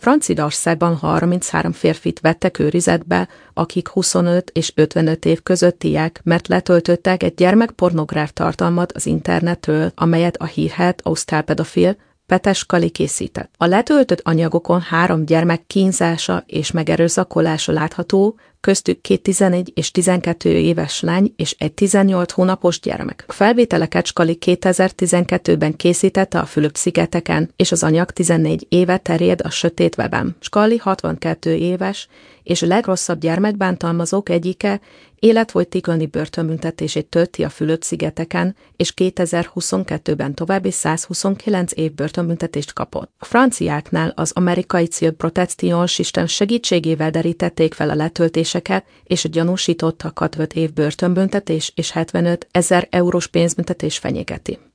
Franciaországban 33 férfit vettek őrizetbe, akik 25 és 55 év közöttiek, mert letöltöttek egy gyermekpornográf tartalmat az internetről, amelyet a hírhedt ausztrál pedofil Peter Scully készített. A letöltött anyagokon 3 gyermek kínzása és megerőszakolása látható, köztük 2 11 és 12 éves lány és egy 18 hónapos gyermek. A felvételeket Scully 2012-ben készítette a Fülöp-szigeteken, és az anyag 14 éve terjed a sötét weben. Scully 62 éves, és a legrosszabb gyermekbántalmazók egyike életfogytiglani börtönbüntetését tölti a Fülöp-szigeteken, és 2022-ben további 129 év börtönbüntetést kapott. A franciáknál az amerikai Civil Protection System segítségével derítették fel a letöltéseket, és a gyanúsítottakat 5 év börtönbüntetés és 75 000 eurós pénzbüntetés fenyegeti.